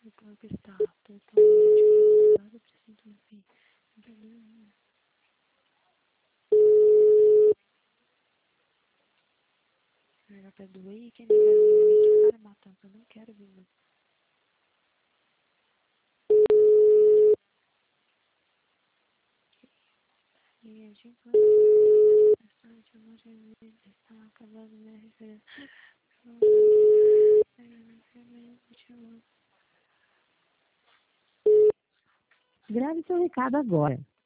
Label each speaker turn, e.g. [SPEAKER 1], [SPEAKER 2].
[SPEAKER 1] porque está totalmente preparado para sentir o fim. Era pra doer, quem não quer ver que cara matando, eu não quero ver não. E a gente vai está acabando minha referência.
[SPEAKER 2] Grave seu recado agora.